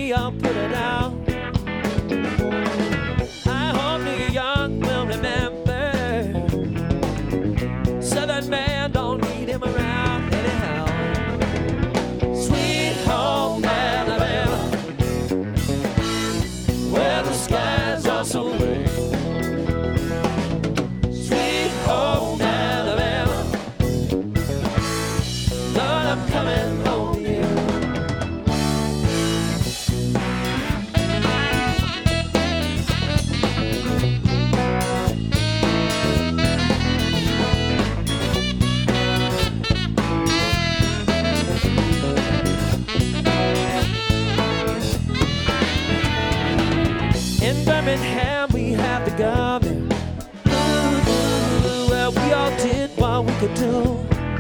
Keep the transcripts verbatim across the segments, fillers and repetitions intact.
we all put it out. I hope New York will remember. Southern man don't need him around anyhow. Sweet home Alabama, where the skies are so blue. Sweet home Alabama, Lord, I'm coming home to you. In Birmingham we have the governor. Ooh, well, we all did what we could do.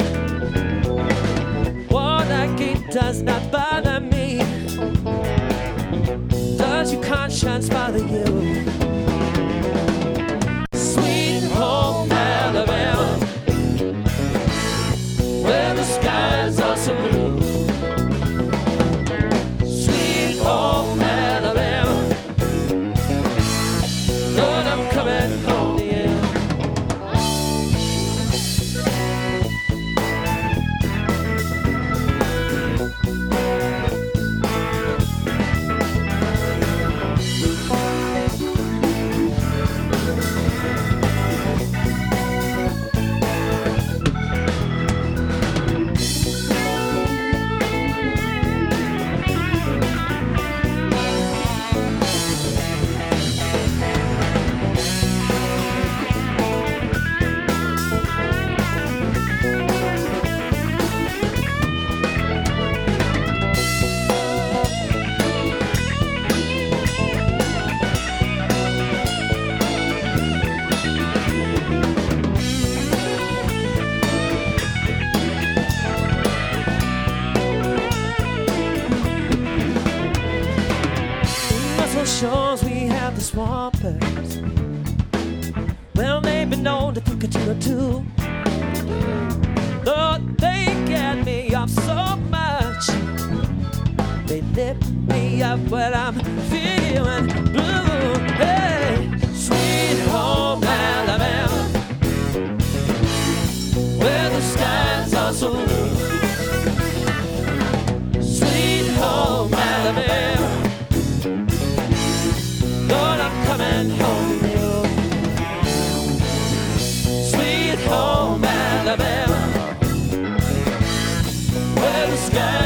Watergate does not bother me. Does your conscience bother you? Sweet home Alabama, where the skies are so blue. Sweet home Alabama, Lord, I'm coming home to you. Shores we have the swampers. Well, they've been known to cook a tuna too. Lord, they get me off so much. They lift me up when I'm feeling blue. Hey, sweet home Alabama, where the skies are so blue. Sweet home Alabama, Lord, I'm coming home to you. Sweet home Alabama, where the sky